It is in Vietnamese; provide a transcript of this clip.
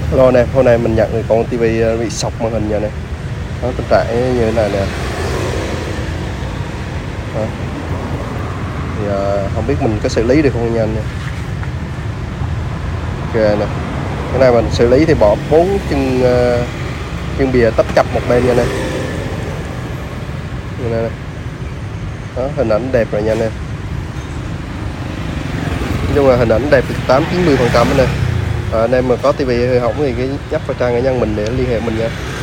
Hello nè, hôm nay mình nhận được con tivi bị sọc màn hình nha nè. Nó tình trạng như thế này nè. Đó. Thì không biết mình có xử lý được không nha anh nha. Ok nè. Cái này mình xử lý thì bỏ 4 chân bìa tách cặp một bên nha nè. Như này nè. Đó, hình ảnh đẹp rồi nha nè. Nói chung là hình ảnh đẹp 80-90% nè. Anh em mà có tivi hư hỏng thì cái nhắc vào trang cá nhân mình để liên hệ mình nha.